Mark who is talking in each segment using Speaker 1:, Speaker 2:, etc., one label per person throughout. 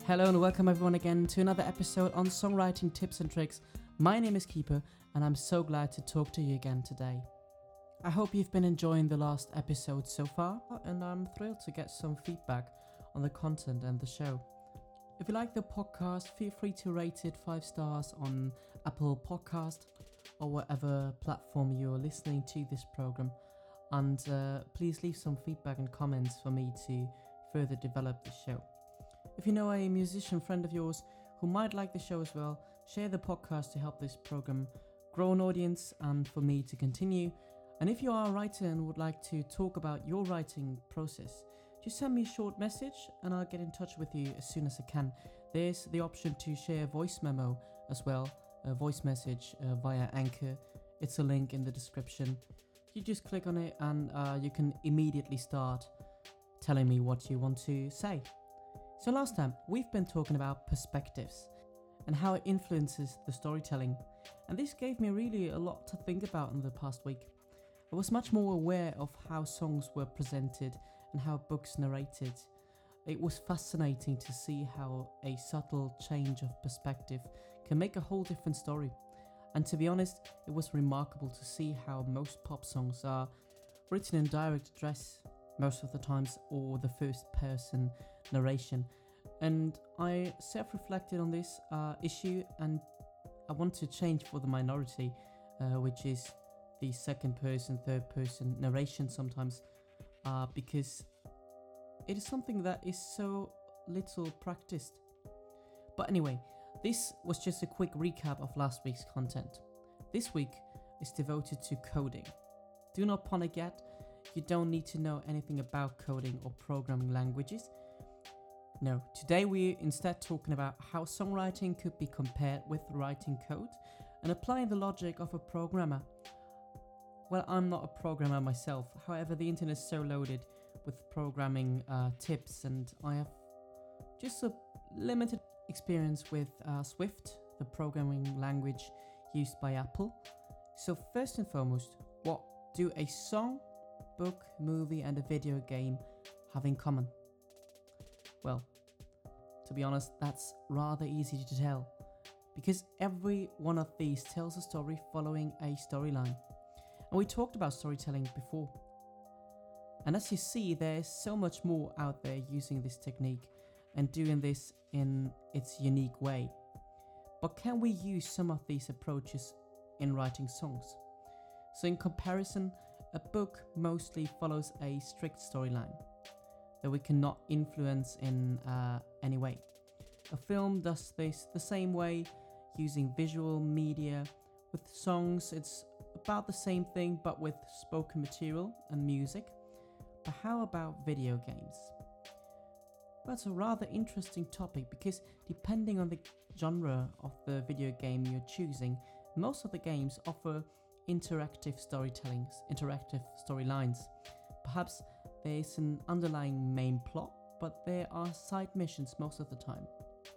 Speaker 1: Hello and welcome everyone again to another episode on songwriting tips and tricks. My name is Keeper and I'm so glad to talk to you again today. I hope you've been enjoying the last episode so far and I'm thrilled to get some feedback on the content and the show. If you like the podcast, feel free to rate it 5 stars on Apple Podcast or whatever platform you're listening to this program, and please leave some feedback and comments for me to further develop the show. If you know a musician friend of yours who might like the show as well, share the podcast to help this program grow an audience and for me to continue. And if you are a writer and would like to talk about your writing process, just send me a short message and I'll get in touch with you as soon as I can. There's the option to share a voice memo as well, a voice message via Anchor. It's a link in the description. You just click on it and you can immediately start telling me what you want to say. So last time, we've been talking about perspectives and how it influences the storytelling. And this gave me really a lot to think about in the past week. I was much more aware of how songs were presented and how books narrated. It was fascinating to see how a subtle change of perspective can make a whole different story. And to be honest, it was remarkable to see how most pop songs are written in direct address most of the times, or the first person narration. And I self-reflected on this issue, and I want to change for the minority, which is the second person, third person narration sometimes, because it is something that is so little practiced. But anyway, this was just a quick recap of last week's content. This week is devoted to coding. Do not panic yet. You don't need to know anything about coding or programming languages. No, today we're instead talking about how songwriting could be compared with writing code and applying the logic of a programmer. Well, I'm not a programmer myself. However, the internet is so loaded with programming tips, and I have just a limited experience with Swift, the programming language used by Apple. So first and foremost, what do a song, book, movie and a video game have in common? Well, to be honest, that's rather easy to tell, because every one of these tells a story following a storyline. And we talked about storytelling before. And as you see, there's so much more out there using this technique and doing this in its unique way. But can we use some of these approaches in writing songs? So in comparison, a book mostly follows a strict storyline that we cannot influence in any way. A film does this the same way, using visual media. With songs, it's about the same thing, but with spoken material and music. But how about video games? Well, it's a rather interesting topic, because depending on the genre of the video game you're choosing, most of the games offer interactive storylines. Perhaps there's an underlying main plot, but there are side missions most of the time.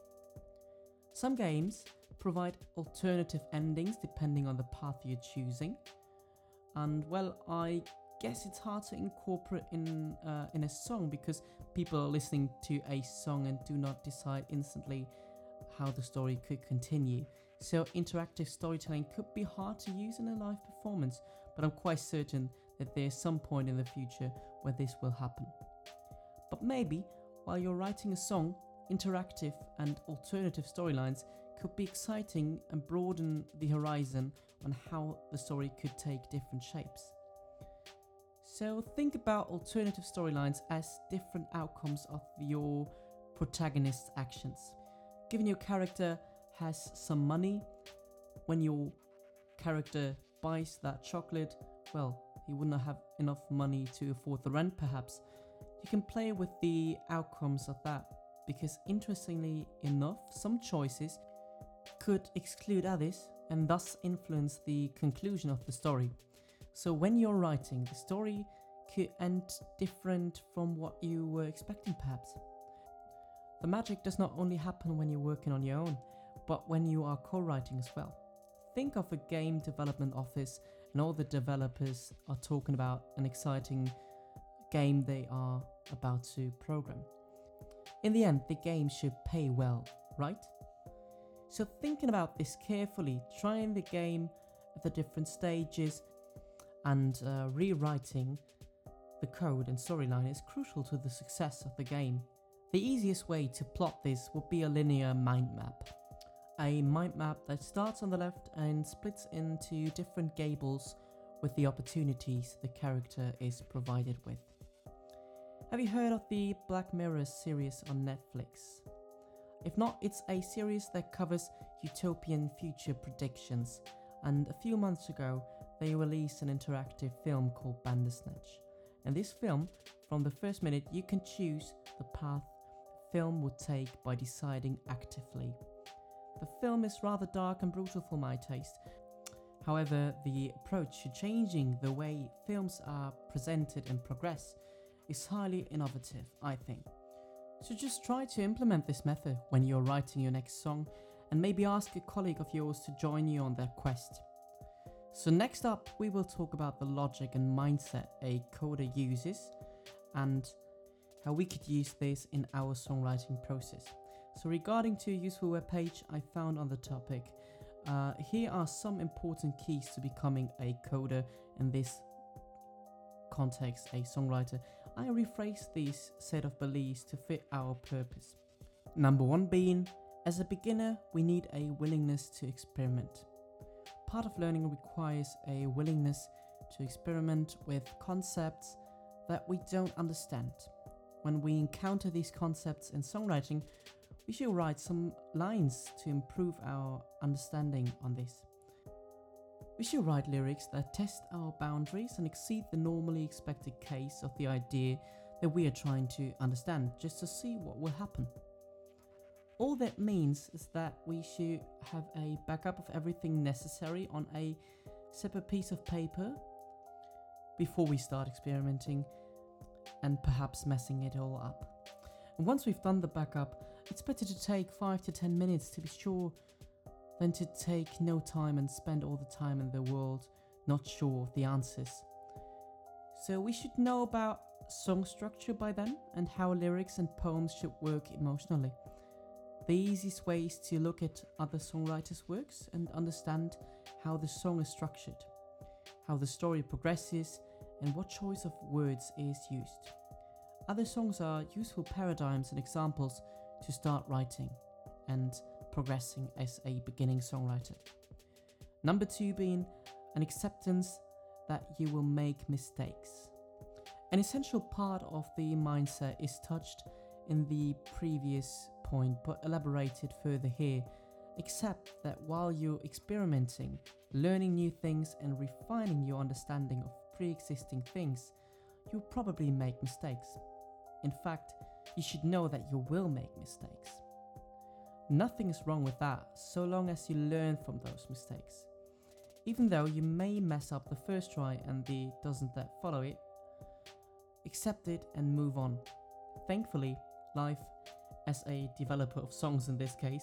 Speaker 1: Some games provide alternative endings depending on the path you're choosing. And well, I guess it's hard to incorporate in a song, because people are listening to a song and do not decide instantly how the story could continue. So interactive storytelling could be hard to use in a live performance, but I'm quite certain that there's some point in the future where this will happen. But maybe while you're writing a song, interactive and alternative storylines could be exciting and broaden the horizon on how the story could take different shapes. So think about alternative storylines as different outcomes of your protagonist's actions. Given your character has some money, when your character buys that chocolate, well, he would not have enough money to afford the rent perhaps. You can play with the outcomes of that, because interestingly enough, some choices could exclude others and thus influence the conclusion of the story. So when you're writing, the story could end different from what you were expecting perhaps. The magic does not only happen when you're working on your own, but when you are co-writing as well. Think of a game development office and all the developers are talking about an exciting game they are about to program. In the end, the game should pay well, right? So thinking about this carefully, trying the game at the different stages and rewriting the code and storyline is crucial to the success of the game. The easiest way to plot this would be a linear mind map. A mind map that starts on the left and splits into different gables with the opportunities the character is provided with. Have you heard of the Black Mirror series on Netflix? If not, it's a series that covers utopian future predictions, and a few months ago they released an interactive film called Bandersnatch. In this film, from the first minute you can choose the path the film would take by deciding actively. The film is rather dark and brutal for my taste. However, the approach to changing the way films are presented and progress is highly innovative, I think. So just try to implement this method when you're writing your next song, and maybe ask a colleague of yours to join you on their quest. So next up, we will talk about the logic and mindset a coder uses and how we could use this in our songwriting process. So regarding to a useful webpage I found on the topic, here are some important keys to becoming a coder in this context, a songwriter. I rephrase these set of beliefs to fit our purpose. Number one being, as a beginner, we need a willingness to experiment. Part of learning requires a willingness to experiment with concepts that we don't understand. When we encounter these concepts in songwriting, we should write some lines to improve our understanding on this. We should write lyrics that test our boundaries and exceed the normally expected case of the idea that we are trying to understand, just to see what will happen. All that means is that we should have a backup of everything necessary on a separate piece of paper before we start experimenting and perhaps messing it all up. And once we've done the backup, it's better to take 5 to 10 minutes to be sure than to take no time and spend all the time in the world not sure of the answers. So we should know about song structure by then and how lyrics and poems should work emotionally. The easiest way is to look at other songwriters' works and understand how the song is structured, how the story progresses, and what choice of words is used. Other songs are useful paradigms and examples to start writing and progressing as a beginning songwriter. Number two being an acceptance that you will make mistakes. An essential part of the mindset is touched in the previous point but elaborated further here. Accept that while you're experimenting, learning new things and refining your understanding of pre-existing things, you'll probably make mistakes. In fact, you should know that you will make mistakes. Nothing is wrong with that, so long as you learn from those mistakes. Even though you may mess up the first try and the doesn't that follow it, accept it and move on. Thankfully, life, as a developer of songs in this case,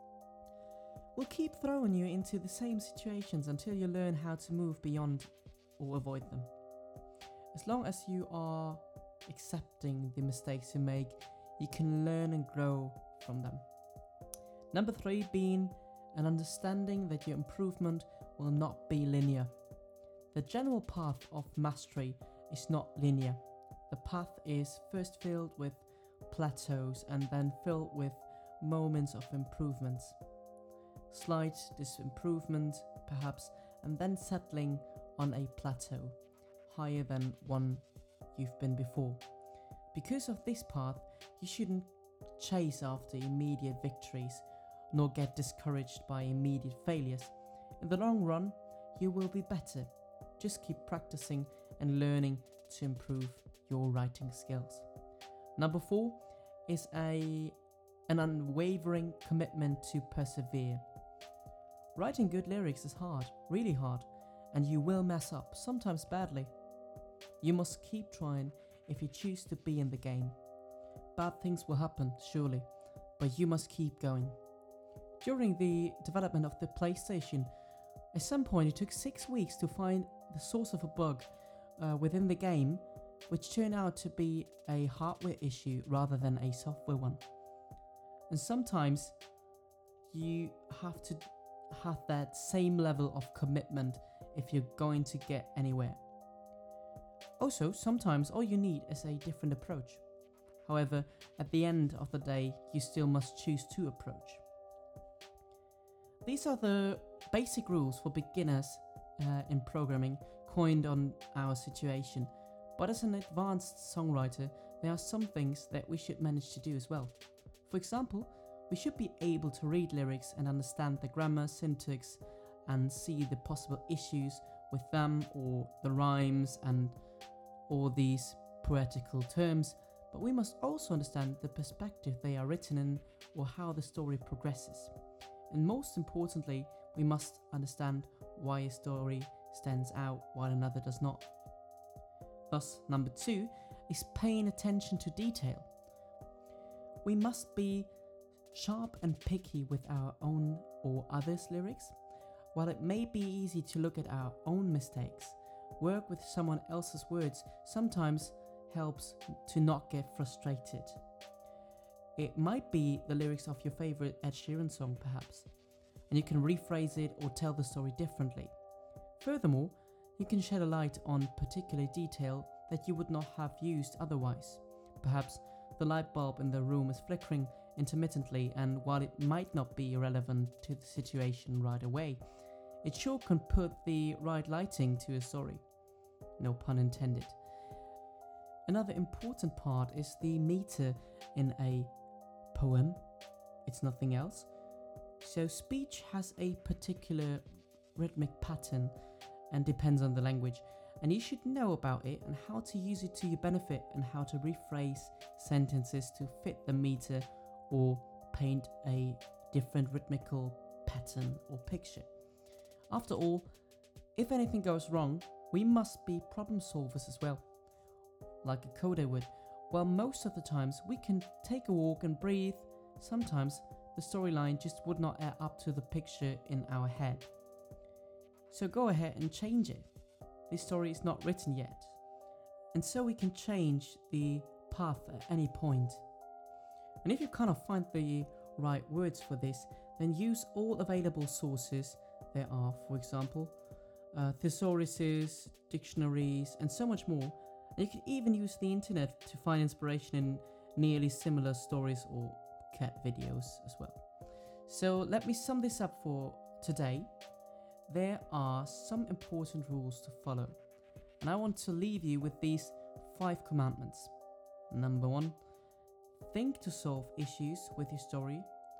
Speaker 1: will keep throwing you into the same situations until you learn how to move beyond or avoid them. As long as you are accepting the mistakes you make, you can learn and grow from them. Number three being an understanding that your improvement will not be linear. The general path of mastery is not linear. The path is first filled with plateaus and then filled with moments of improvements. Slight disimprovement, perhaps, and then settling on a plateau higher than one you've been before. Because of this path, you shouldn't chase after immediate victories, nor get discouraged by immediate failures. In the long run, you will be better. Just keep practicing and learning to improve your writing skills. Number four is an unwavering commitment to persevere. Writing good lyrics is hard, really hard, and you will mess up, sometimes badly. You must keep trying if you choose to be in the game. Bad things will happen, surely, but you must keep going. During the development of the PlayStation, at some point it took 6 weeks to find the source of a bug within the game which turn out to be a hardware issue rather than a software one. And sometimes you have to have that same level of commitment if you're going to get anywhere. Also, sometimes all you need is a different approach. However, at the end of the day, you still must choose to approach. These are the basic rules for beginners in programming coined on our situation. But as an advanced songwriter, there are some things that we should manage to do as well. For example, we should be able to read lyrics and understand the grammar, syntax, and see the possible issues with them or the rhymes and all these poetical terms. But we must also understand the perspective they are written in or how the story progresses. And most importantly, we must understand why a story stands out while another does not. Thus, number 2 is paying attention to detail. We must be sharp and picky with our own or others' lyrics. While it may be easy to look at our own mistakes, work with someone else's words sometimes helps to not get frustrated. It might be the lyrics of your favorite Ed Sheeran song perhaps, and you can rephrase it or tell the story differently. Furthermore, you can shed a light on particular detail that you would not have used otherwise. Perhaps the light bulb in the room is flickering intermittently, and while it might not be relevant to the situation right away, it sure can put the right lighting to a story. No pun intended. Another important part is the meter in a poem. It's nothing else. So speech has a particular rhythmic pattern and depends on the language, and you should know about it and how to use it to your benefit and how to rephrase sentences to fit the meter or paint a different rhythmical pattern or picture. After all, if anything goes wrong, we must be problem solvers as well, like a coder would. While most of the times we can take a walk and breathe, sometimes the storyline just would not add up to the picture in our head. So go ahead and change it. This story is not written yet, and so we can change the path at any point. And if you cannot find the right words for this, then use all available sources. There are, for example, thesauruses, dictionaries, and so much more. And you can even use the internet to find inspiration in nearly similar stories or cat videos as well. So let me sum this up for today. There are some important rules to follow, and I want to leave you with these 5 commandments. Number 1, think to solve issues with your story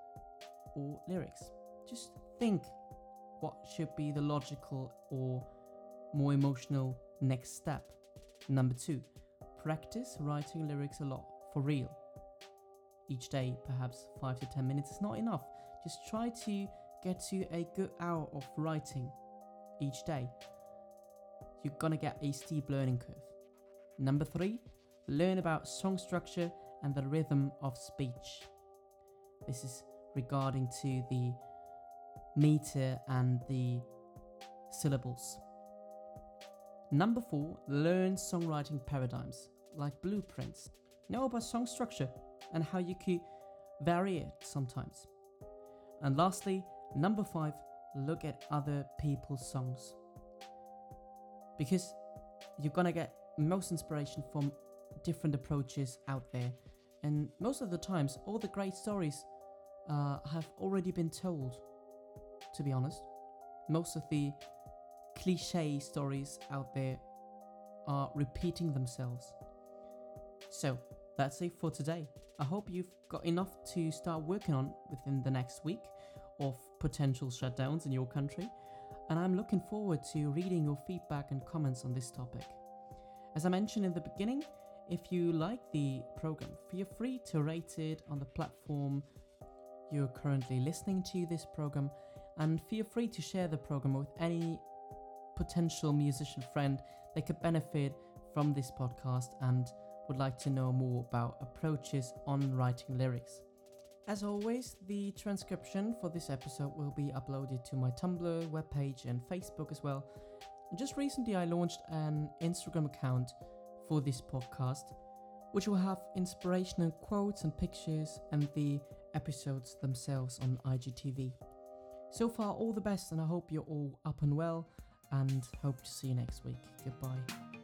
Speaker 1: or lyrics. Just think what should be the logical or more emotional next step. Number 2, practice writing lyrics a lot, for real. Each day, perhaps 5 to 10 minutes is not enough. Just try to get to a good hour of writing each day. You're gonna get a steep learning curve. Number 3, learn about song structure and the rhythm of speech. This is regarding to the meter and the syllables. Number 4, learn songwriting paradigms, like blueprints. Know about song structure and how you could vary it sometimes. And lastly, number 5, look at other people's songs. Because you're gonna get most inspiration from different approaches out there. And most of the times, all the great stories have already been told, to be honest. Most of the cliche stories out there are repeating themselves. So that's it for today. I hope you've got enough to start working on within the next week of potential shutdowns in your country, and I'm looking forward to reading your feedback and comments on this topic. As I mentioned in the beginning, if you like the program, feel free to rate it on the platform you're currently listening to this program, and feel free to share the program with any potential musician friend that could benefit from this podcast and would like to know more about approaches on writing lyrics. As always, the transcription for this episode will be uploaded to my Tumblr webpage and Facebook as well. Just recently I launched an Instagram account for this podcast, which will have inspirational quotes and pictures and the episodes themselves on IGTV. So far, all the best, and I hope you're all up and well, and hope to see you next week. Goodbye.